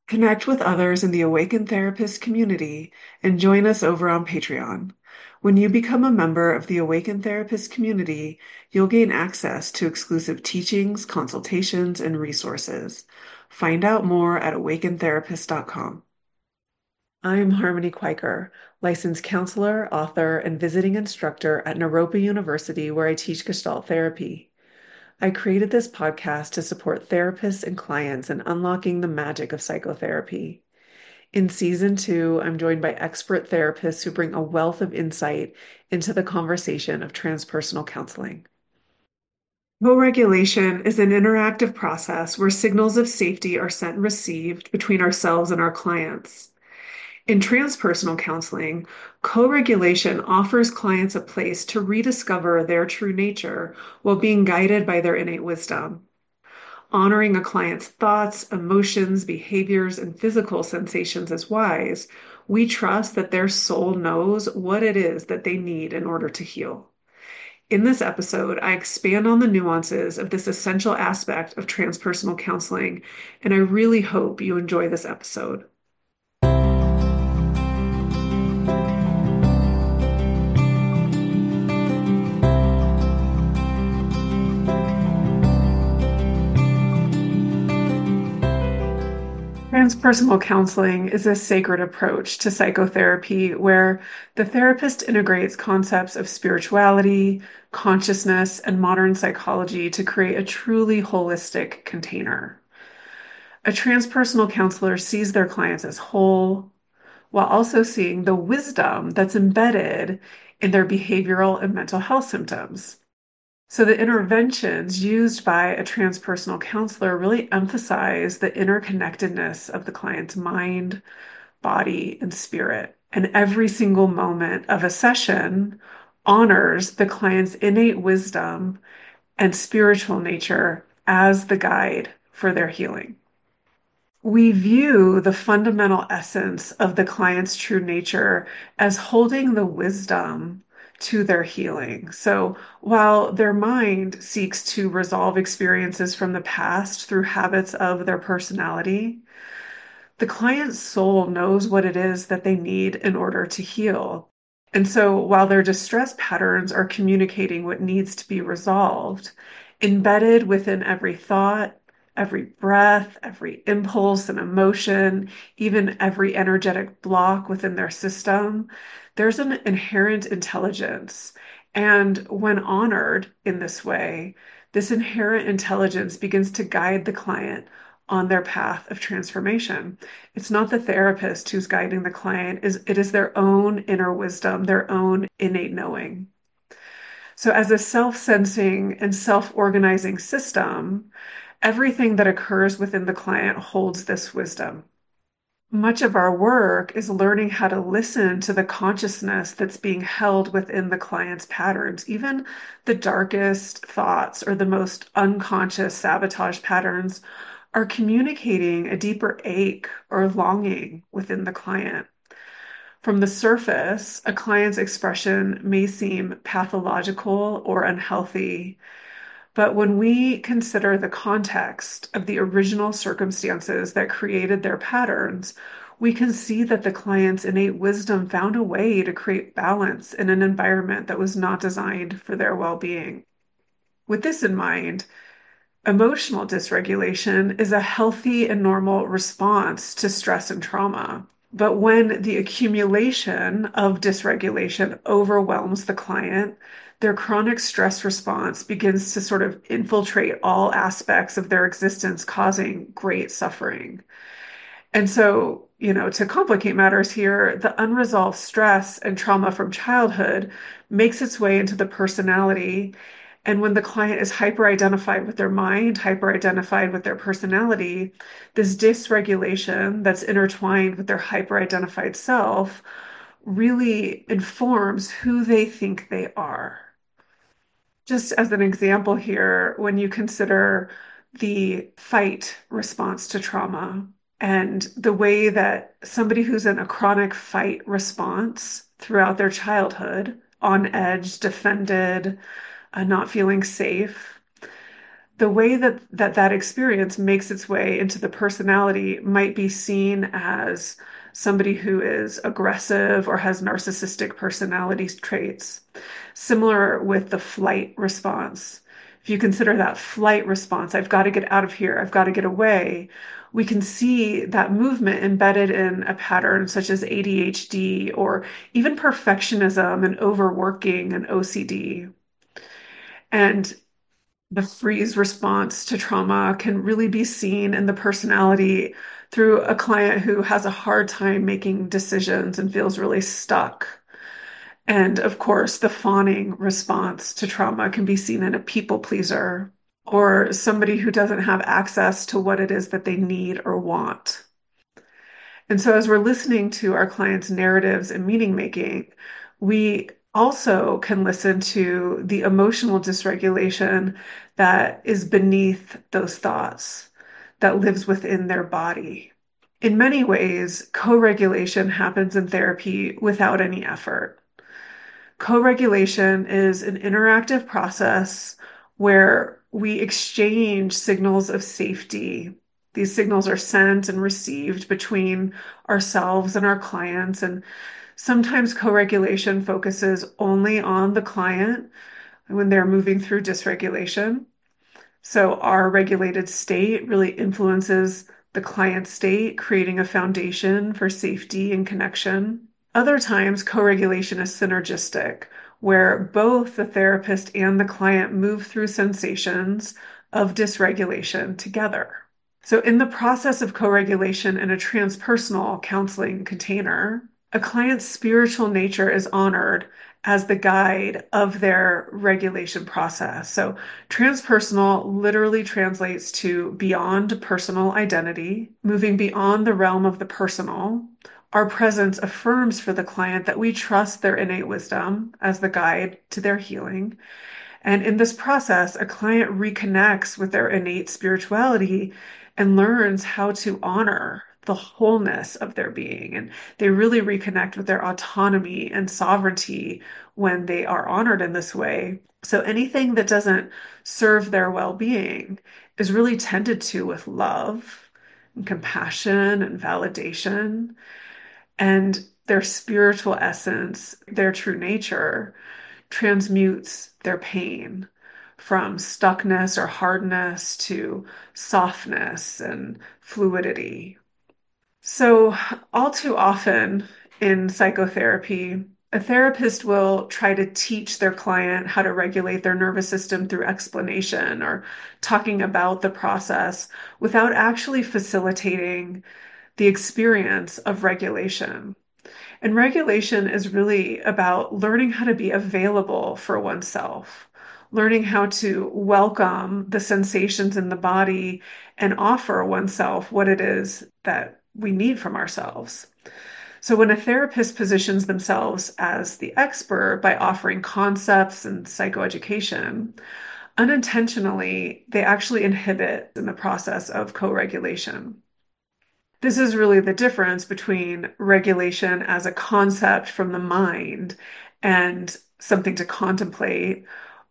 Connect with others in the Awaken Therapist community and join us over on Patreon. When you become a member of the Awaken Therapist community, you'll gain access to exclusive teachings, consultations, and resources. Find out more at awakentherapist.com. I'm Harmony Quaker, licensed counselor, author, and visiting instructor at Naropa University, where I teach Gestalt therapy. I created this podcast to support therapists and clients in unlocking the magic of psychotherapy. In season two, I'm joined by expert therapists who bring a wealth of insight into the conversation of transpersonal counseling. Co-regulation is an interactive process where signals of safety are sent and received between ourselves and our clients. In transpersonal counseling, co-regulation offers clients a place to rediscover their true nature while being guided by their innate wisdom. Honoring a client's thoughts, emotions, behaviors, and physical sensations as wise, we trust that their soul knows what it is that they need in order to heal. In this episode, I expand on the nuances of this essential aspect of transpersonal counseling, and I really hope you enjoy this episode. Transpersonal counseling is a sacred approach to psychotherapy where the therapist integrates concepts of spirituality, consciousness, and modern psychology to create a truly holistic container. A transpersonal counselor sees their clients as whole, while also seeing the wisdom that's embedded in their behavioral and mental health symptoms. So the interventions used by a transpersonal counselor really emphasize the interconnectedness of the client's mind, body, and spirit. And every single moment of a session honors the client's innate wisdom and spiritual nature as the guide for their healing. We view the fundamental essence of the client's true nature as holding the wisdom to their healing. So while their mind seeks to resolve experiences from the past through habits of their personality, the client's soul knows what it is that they need in order to heal. And so while their distress patterns are communicating what needs to be resolved, embedded within every thought, every breath, every impulse and emotion, even every energetic block within their system, there's an inherent intelligence. And when honored in this way, this inherent intelligence begins to guide the client on their path of transformation. It's not the therapist who's guiding the client, it is their own inner wisdom, their own innate knowing. So as a self-sensing and self-organizing system, everything that occurs within the client holds this wisdom. Much of our work is learning how to listen to the consciousness that's being held within the client's patterns. Even the darkest thoughts or the most unconscious sabotage patterns are communicating a deeper ache or longing within the client. From the surface, a client's expression may seem pathological or unhealthy, but when we consider the context of the original circumstances that created their patterns, we can see that the client's innate wisdom found a way to create balance in an environment that was not designed for their well-being. With this in mind, emotional dysregulation is a healthy and normal response to stress and trauma. But when the accumulation of dysregulation overwhelms the client, their chronic stress response begins to sort of infiltrate all aspects of their existence, causing great suffering. And so, to complicate matters here, the unresolved stress and trauma from childhood makes its way into the personality. And when the client is hyper-identified with their mind, hyper-identified with their personality, this dysregulation that's intertwined with their hyper-identified self really informs who they think they are. Just as an example here, when you consider the fight response to trauma and the way that somebody who's in a chronic fight response throughout their childhood, on edge, defended, not feeling safe, The way that experience makes its way into the personality might be seen as somebody who is aggressive or has narcissistic personality traits, similar with the flight response. If you consider that flight response, I've got to get out of here, I've got to get away, we can see that movement embedded in a pattern such as ADHD or even perfectionism and overworking and OCD. And the freeze response to trauma can really be seen in the personality through a client who has a hard time making decisions and feels really stuck. And of course, the fawning response to trauma can be seen in a people pleaser or somebody who doesn't have access to what it is that they need or want. And so, as we're listening to our clients' narratives and meaning making, we also can listen to the emotional dysregulation that is beneath those thoughts, that lives within their body. In many ways, co regulation happens in therapy without any effort. Co-regulation is an interactive process where we exchange signals of safety. These signals are sent and received between ourselves and our clients. And sometimes co-regulation focuses only on the client when they're moving through dysregulation. So our regulated state really influences the client state, creating a foundation for safety and connection. Other times, co-regulation is synergistic, where both the therapist and the client move through sensations of dysregulation together. So, in the process of co-regulation in a transpersonal counseling container, a client's spiritual nature is honored as the guide of their regulation process. So, transpersonal literally translates to beyond personal identity, moving beyond the realm of the personal. Our presence affirms for the client that we trust their innate wisdom as the guide to their healing. And in this process, a client reconnects with their innate spirituality and learns how to honor the wholeness of their being. And they really reconnect with their autonomy and sovereignty when they are honored in this way. So anything that doesn't serve their well-being is really tended to with love and compassion and validation. And their spiritual essence, their true nature, transmutes their pain from stuckness or hardness to softness and fluidity. So, all too often in psychotherapy, a therapist will try to teach their client how to regulate their nervous system through explanation or talking about the process without actually facilitating the experience of regulation. And regulation is really about learning how to be available for oneself, learning how to welcome the sensations in the body and offer oneself what it is that we need from ourselves. So when a therapist positions themselves as the expert by offering concepts and psychoeducation, unintentionally, they actually inhibit in the process of co-regulation. This is really the difference between regulation as a concept from the mind and something to contemplate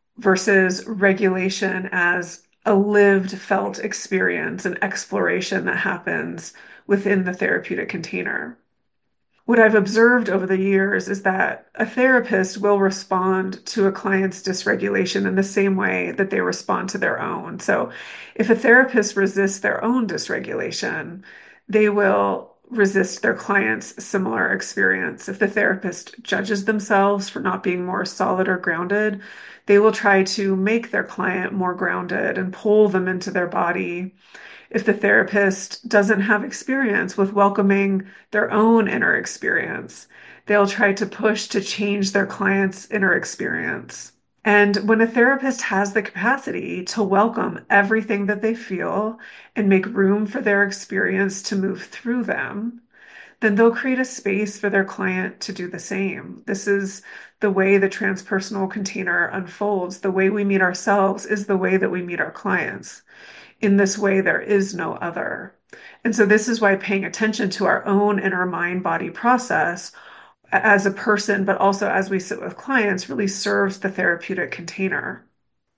versus regulation as a lived, felt experience and exploration that happens within the therapeutic container. What I've observed over the years is that a therapist will respond to a client's dysregulation in the same way that they respond to their own. So if a therapist resists their own dysregulation, they will resist their client's similar experience. If the therapist judges themselves for not being more solid or grounded, they will try to make their client more grounded and pull them into their body. If the therapist doesn't have experience with welcoming their own inner experience, they'll try to push to change their client's inner experience. And when a therapist has the capacity to welcome everything that they feel and make room for their experience to move through them, then they'll create a space for their client to do the same. This is the way the transpersonal container unfolds. The way we meet ourselves is the way that we meet our clients. In this way, there is no other. And so, this is why paying attention to our own inner mind body process as a person, but also as we sit with clients, really serves the therapeutic container.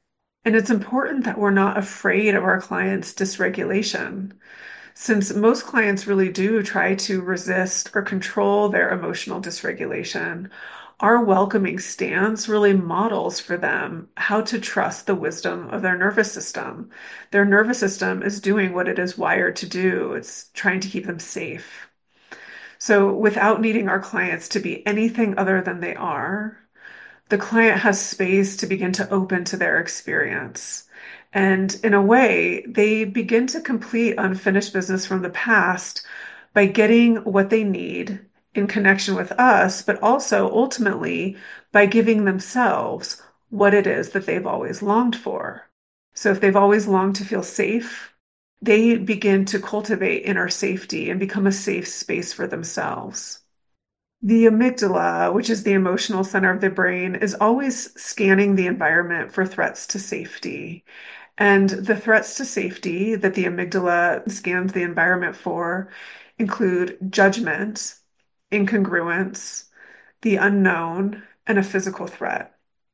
And it's important that we're not afraid of our clients' dysregulation, since most clients really do try to resist or control their emotional dysregulation. Our welcoming stance really models for them how to trust the wisdom of their nervous system. Their nervous system is doing what it is wired to do. It's trying to keep them safe. So, without needing our clients to be anything other than they are, the client has space to begin to open to their experience. And in a way, they begin to complete unfinished business from the past by getting what they need in connection with us, but also ultimately by giving themselves what it is that they've always longed for. So if they've always longed to feel safe, they begin to cultivate inner safety and become a safe space for themselves. The amygdala, which is the emotional center of the brain, is always scanning the environment for threats to safety. And the threats to safety that the amygdala scans the environment for include judgment, incongruence, the unknown, and a physical threat.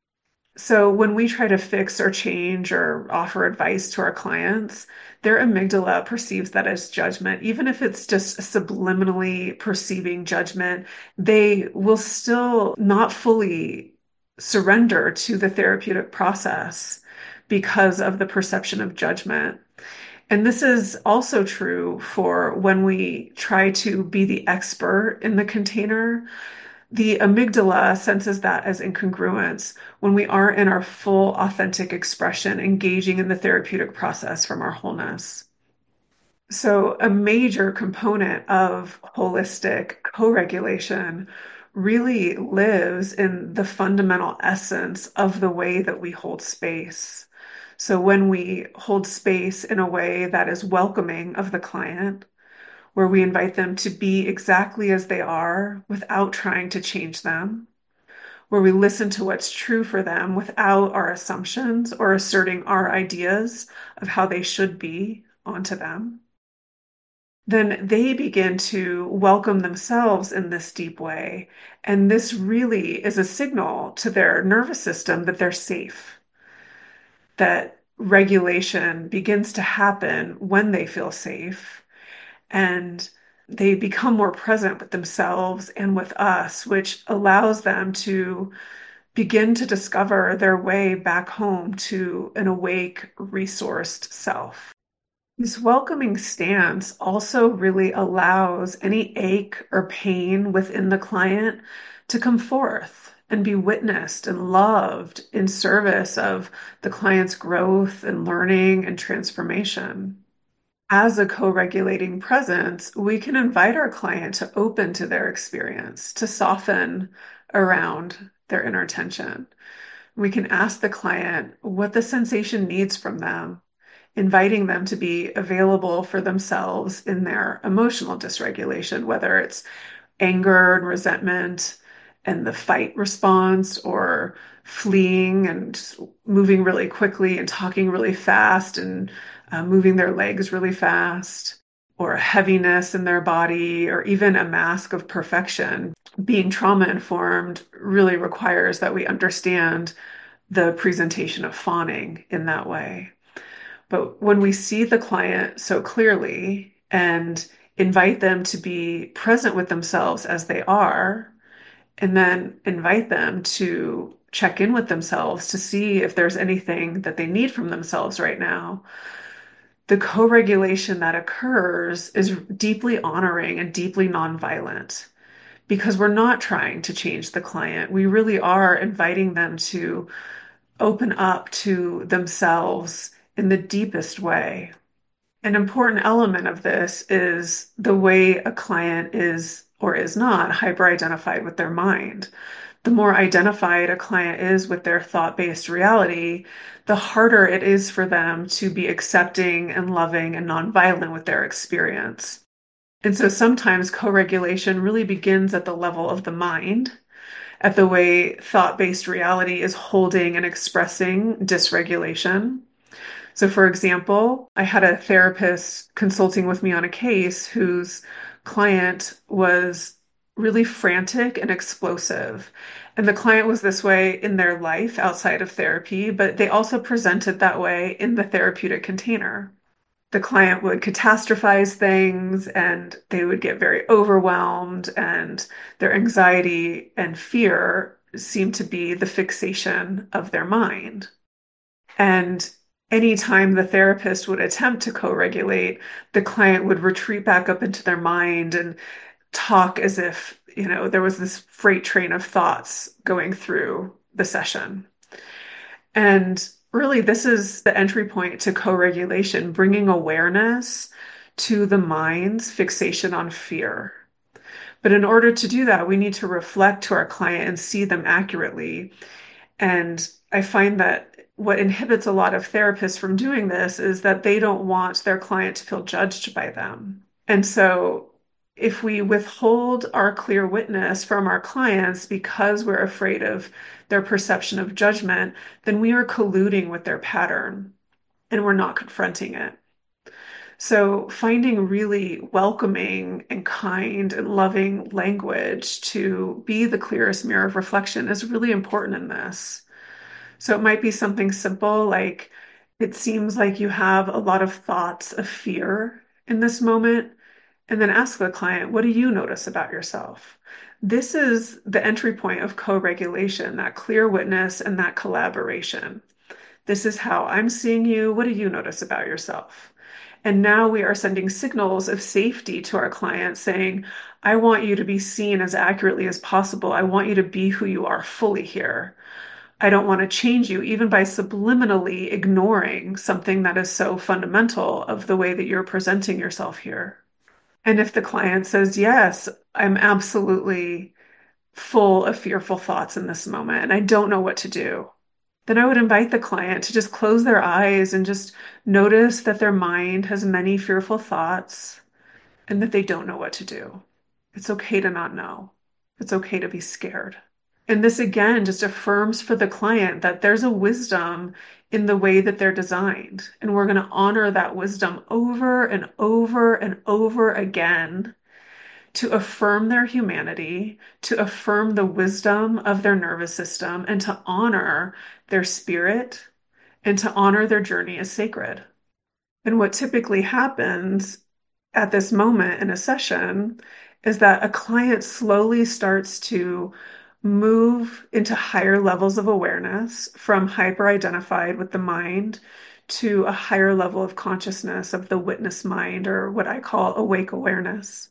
So when we try to fix or change or offer advice to our clients, their amygdala perceives that as judgment. Even if it's just subliminally perceiving judgment, they will still not fully surrender to the therapeutic process because of the perception of judgment. And this is also true for when we try to be the expert in the container. The amygdala senses that as incongruence when we aren't in our full, authentic expression, engaging in the therapeutic process from our wholeness. So, a major component of holistic co regulation really lives in the fundamental essence of the way that we hold space. So, when we hold space in a way that is welcoming of the client, where we invite them to be exactly as they are without trying to change them, where we listen to what's true for them without our assumptions or asserting our ideas of how they should be onto them, then they begin to welcome themselves in this deep way. And this really is a signal to their nervous system that they're safe, that regulation begins to happen when they feel safe. And they become more present with themselves and with us, which allows them to begin to discover their way back home to an awake, resourced self. This welcoming stance also really allows any ache or pain within the client to come forth and be witnessed and loved in service of the client's growth and learning and transformation. As a co-regulating presence, we can invite our client to open to their experience, to soften around their inner tension. We can ask the client what the sensation needs from them, inviting them to be available for themselves in their emotional dysregulation, whether it's anger and resentment and the fight response, or fleeing and moving really quickly and talking really fast and moving their legs really fast, or a heaviness in their body, or even a mask of perfection. Being trauma informed really requires that we understand the presentation of fawning in that way. But when we see the client so clearly and invite them to be present with themselves as they are, and then invite them to check in with themselves to see if there's anything that they need from themselves right now, the co-regulation that occurs is deeply honoring and deeply nonviolent because we're not trying to change the client. We really are inviting them to open up to themselves in the deepest way. An important element of this is the way a client is or is not hyper-identified with their mind. The more identified a client is with their thought-based reality, the harder it is for them to be accepting and loving and nonviolent with their experience. And so sometimes co-regulation really begins at the level of the mind, at the way thought-based reality is holding and expressing dysregulation. So, for example, I had a therapist consulting with me on a case whose client was really frantic and explosive. And the client was this way in their life outside of therapy, but they also presented that way in the therapeutic container. The client would catastrophize things and they would get very overwhelmed, and their anxiety and fear seemed to be the fixation of their mind. And anytime the therapist would attempt to co-regulate, the client would retreat back up into their mind and talk as if, there was this freight train of thoughts going through the session. And really, this is the entry point to co-regulation, bringing awareness to the mind's fixation on fear. But in order to do that, we need to reflect to our client and see them accurately. And I find that what inhibits a lot of therapists from doing this is that they don't want their client to feel judged by them. And so if we withhold our clear witness from our clients because we're afraid of their perception of judgment, then we are colluding with their pattern and we're not confronting it. So finding really welcoming and kind and loving language to be the clearest mirror of reflection is really important in this. So it might be something simple like, it seems like you have a lot of thoughts of fear in this moment. And then ask the client, what do you notice about yourself? This is the entry point of co-regulation, that clear witness and that collaboration. This is how I'm seeing you. What do you notice about yourself? And now we are sending signals of safety to our clients saying, I want you to be seen as accurately as possible. I want you to be who you are fully here. I don't want to change you, even by subliminally ignoring something that is so fundamental of the way that you're presenting yourself here. And if the client says, yes, I'm absolutely full of fearful thoughts in this moment and I don't know what to do, then I would invite the client to just close their eyes and just notice that their mind has many fearful thoughts and that they don't know what to do. It's okay to not know. It's okay to be scared. And this again just affirms for the client that there's a wisdom in the way that they're designed. And we're going to honor that wisdom over and over and over again to affirm their humanity, to affirm the wisdom of their nervous system, and to honor their spirit and to honor their journey as sacred. And what typically happens at this moment in a session is that a client slowly starts to move into higher levels of awareness from hyper identified with the mind to a higher level of consciousness of the witness mind, or what I call awake awareness.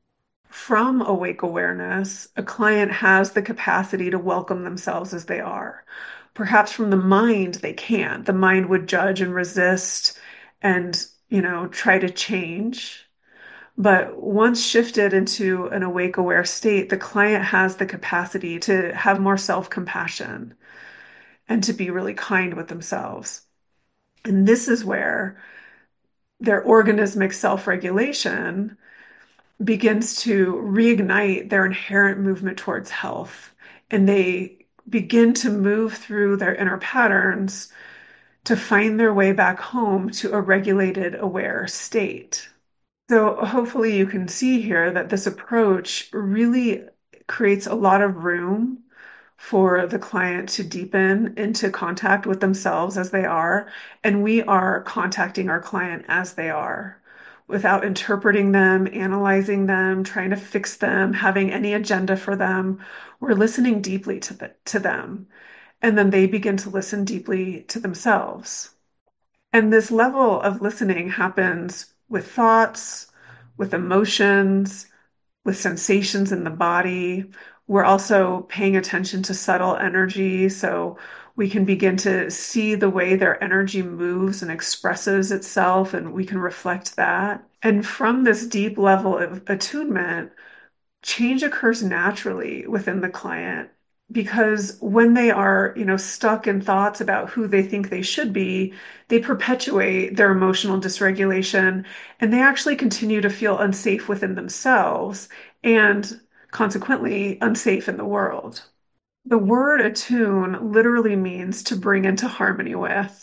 From awake awareness, a client has the capacity to welcome themselves as they are. Perhaps from the mind, they can't. The mind would judge and resist and, try to change. But once shifted into an awake aware state, the client has the capacity to have more self-compassion and to be really kind with themselves. And this is where their organismic self-regulation begins to reignite their inherent movement towards health. And they begin to move through their inner patterns to find their way back home to a regulated, aware state. So hopefully you can see here that this approach really creates a lot of room for the client to deepen into contact with themselves as they are, and we are contacting our client as they are without interpreting them, analyzing them, trying to fix them, having any agenda for them. We're listening deeply to them, and then they begin to listen deeply to themselves. And this level of listening happens with thoughts, with emotions, with sensations in the body. We're also paying attention to subtle energy, so we can begin to see the way their energy moves and expresses itself, and we can reflect that. And from this deep level of attunement, change occurs naturally within the client, because when they are, stuck in thoughts about who they think they should be, they perpetuate their emotional dysregulation and they actually continue to feel unsafe within themselves and consequently unsafe in the world. The word attune literally means to bring into harmony with.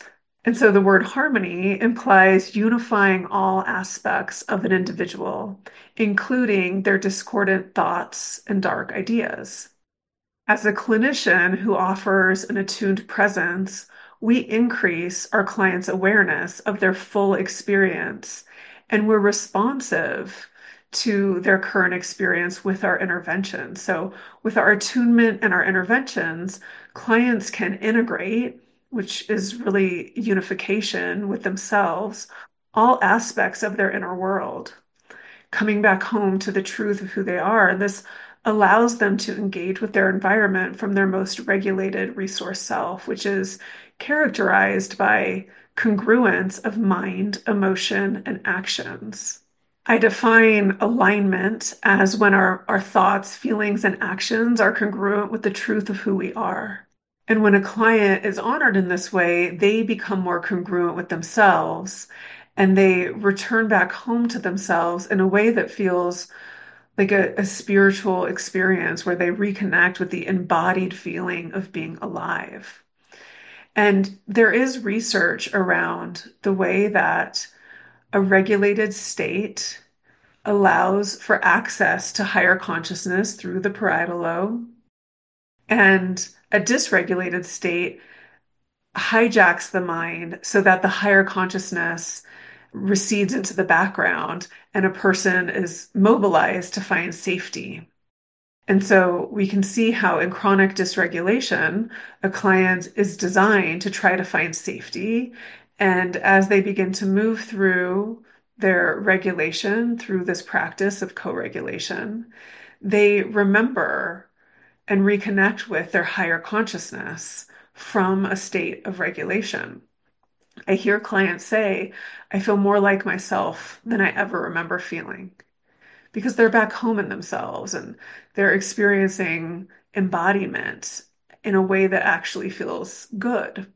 And so the word harmony implies unifying all aspects of an individual, including their discordant thoughts and dark ideas. As a clinician who offers an attuned presence, we increase our clients' awareness of their full experience, and we're responsive to their current experience with our interventions. So, with our attunement and our interventions, clients can integrate, which is really unification with themselves, all aspects of their inner world, coming back home to the truth of who they are. This allows them to engage with their environment from their most regulated resource self, which is characterized by congruence of mind, emotion, and actions. I define alignment as when our thoughts, feelings, and actions are congruent with the truth of who we are. And when a client is honored in this way, they become more congruent with themselves and they return back home to themselves in a way that feels like a spiritual experience where they reconnect with the embodied feeling of being alive. And there is research around the way that a regulated state allows for access to higher consciousness through the parietal lobe, and a dysregulated state hijacks the mind so that the higher consciousness recedes into the background and a person is mobilized to find safety. And so we can see how in chronic dysregulation, a client is designed to try to find safety. And as they begin to move through their regulation, through this practice of co-regulation, they remember and reconnect with their higher consciousness from a state of regulation. I hear clients say, I feel more like myself than I ever remember feeling because they're back home in themselves and they're experiencing embodiment in a way that actually feels good.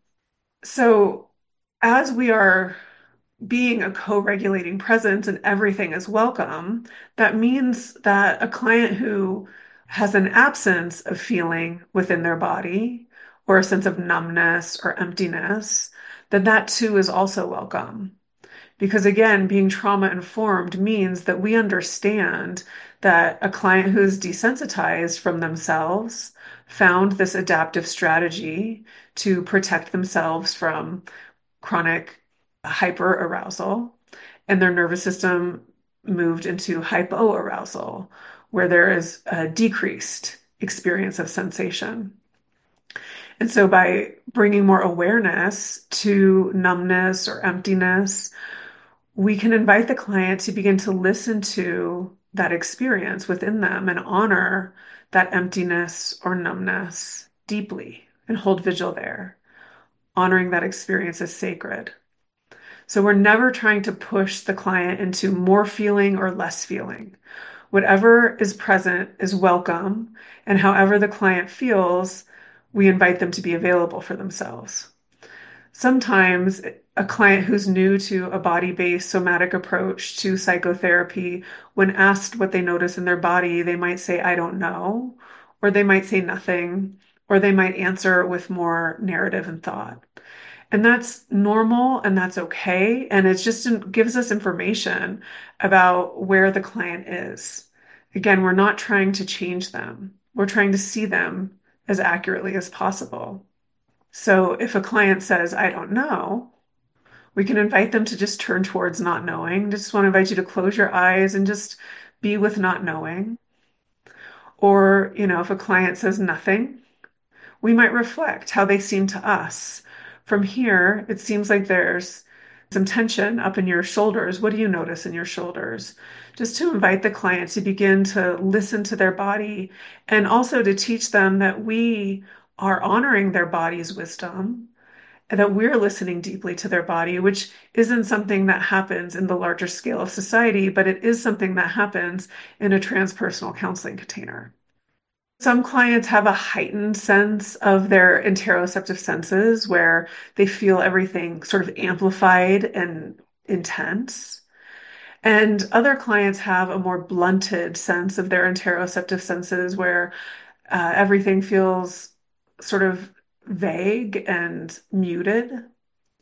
So, as we are being a co-regulating presence and everything is welcome, that means that a client who has an absence of feeling within their body or a sense of numbness or emptiness, then that too is also welcome. Because again, being trauma informed means that we understand that a client who is desensitized from themselves found this adaptive strategy to protect themselves from chronic hyperarousal, and their nervous system moved into hypoarousal, where there is a decreased experience of sensation. And so by bringing more awareness to numbness or emptiness, we can invite the client to begin to listen to that experience within them and honor that emptiness or numbness deeply and hold vigil there, honoring that experience as sacred. So we're never trying to push the client into more feeling or less feeling. Whatever is present is welcome, and however the client feels, we invite them to be available for themselves. Sometimes a client who's new to a body-based somatic approach to psychotherapy, when asked what they notice in their body, they might say, I don't know, or they might say nothing, or they might answer with more narrative and thought. And that's normal and that's okay. And it just gives us information about where the client is. Again, we're not trying to change them. We're trying to see them as accurately as possible. So if a client says, I don't know, we can invite them to just turn towards not knowing. Just want to invite you to close your eyes and just be with not knowing. Or, if a client says nothing, we might reflect how they seem to us. From here, it seems like there's some tension up in your shoulders. What do you notice in your shoulders? Just to invite the client to begin to listen to their body and also to teach them that we are honoring their body's wisdom and that we're listening deeply to their body, which isn't something that happens in the larger scale of society, but it is something that happens in a transpersonal counseling container. Some clients have a heightened sense of their interoceptive senses where they feel everything sort of amplified and intense. And other clients have a more blunted sense of their interoceptive senses where everything feels sort of vague and muted.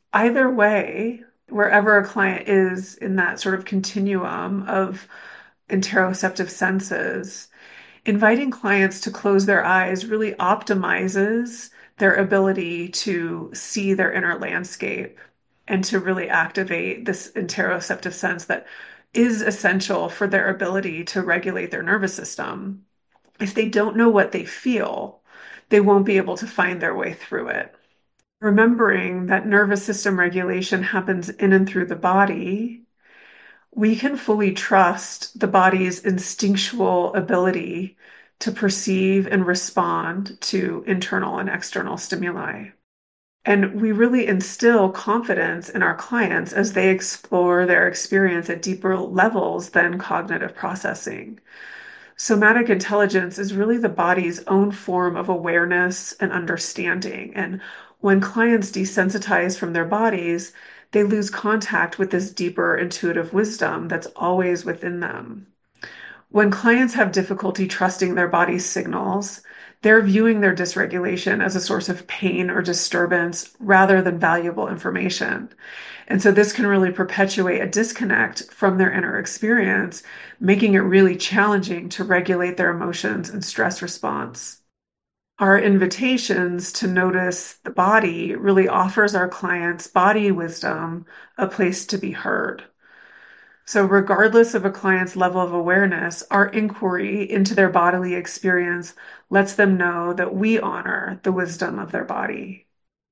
Either way, wherever a client is in that sort of continuum of interoceptive senses, inviting clients to close their eyes really optimizes their ability to see their inner landscape and to really activate this interoceptive sense that is essential for their ability to regulate their nervous system. If they don't know what they feel, they won't be able to find their way through it. Remembering that nervous system regulation happens in and through the body, we can fully trust the body's instinctual ability to perceive and respond to internal and external stimuli. And we really instill confidence in our clients as they explore their experience at deeper levels than cognitive processing. Somatic intelligence is really the body's own form of awareness and understanding. And when clients desensitize from their bodies, they lose contact with this deeper intuitive wisdom that's always within them. When clients have difficulty trusting their body's signals, they're viewing their dysregulation as a source of pain or disturbance rather than valuable information. And so this can really perpetuate a disconnect from their inner experience, making it really challenging to regulate their emotions and stress response. Our invitations to notice the body really offers our clients body wisdom a place to be heard. So, regardless of a client's level of awareness, our inquiry into their bodily experience lets them know that we honor the wisdom of their body.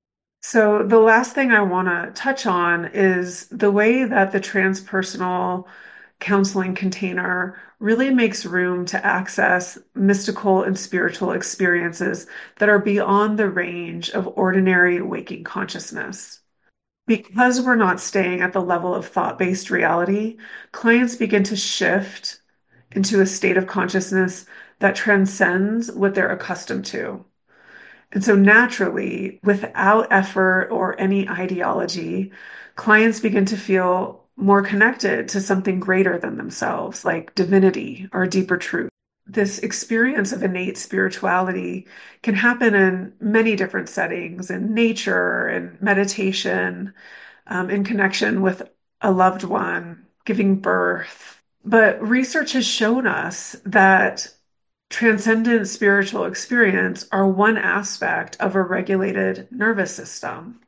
So, the last thing I want to touch on is the way that the transpersonal counseling container really makes room to access mystical and spiritual experiences that are beyond the range of ordinary waking consciousness. Because we're not staying at the level of thought-based reality, clients begin to shift into a state of consciousness that transcends what they're accustomed to. And so naturally, without effort or any ideology, clients begin to feel more connected to something greater than themselves, like divinity or deeper truth. This experience of innate spirituality can happen in many different settings, in nature and meditation, in connection with a loved one, giving birth. But research has shown us that transcendent spiritual experience are one aspect of a regulated nervous system.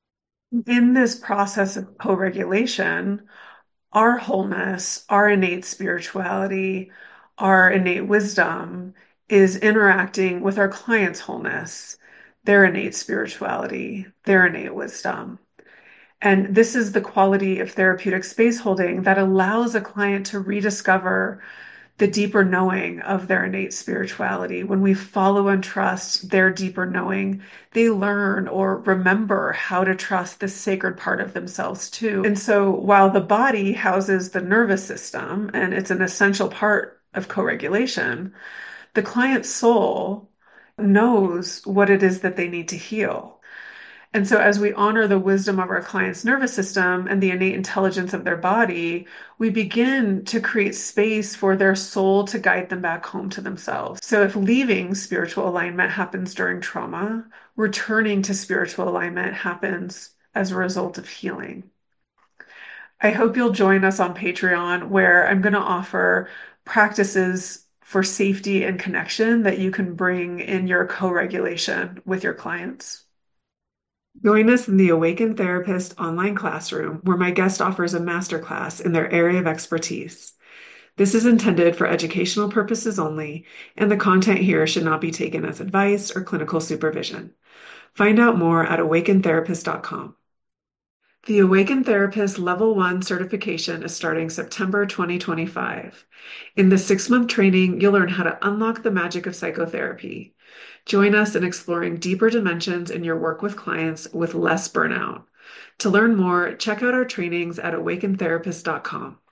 In this process of co-regulation, our wholeness, our innate spirituality, our innate wisdom is interacting with our client's wholeness, their innate spirituality, their innate wisdom. And this is the quality of therapeutic space holding that allows a client to rediscover the deeper knowing of their innate spirituality. When we follow and trust their deeper knowing, they learn or remember how to trust this sacred part of themselves too. And so while the body houses the nervous system and it's an essential part of co-regulation, the client's soul knows what it is that they need to heal. And so, as we honor the wisdom of our client's nervous system and the innate intelligence of their body, we begin to create space for their soul to guide them back home to themselves. So, if leaving spiritual alignment happens during trauma, returning to spiritual alignment happens as a result of healing. I hope you'll join us on Patreon, where I'm going to offer practices for safety and connection that you can bring in your co regulation with your clients. Join us in the Awakened Therapist online classroom, where my guest offers a masterclass in their area of expertise. This is intended for educational purposes only, and the content here should not be taken as advice or clinical supervision. Find out more at awakenedtherapist.com. The Awakened Therapist Level 1 certification is starting September 2025. In the 6-month training, you'll learn how to unlock the magic of psychotherapy. Join us in exploring deeper dimensions in your work with clients with less burnout. To learn more, check out our trainings at awakenedtherapist.com.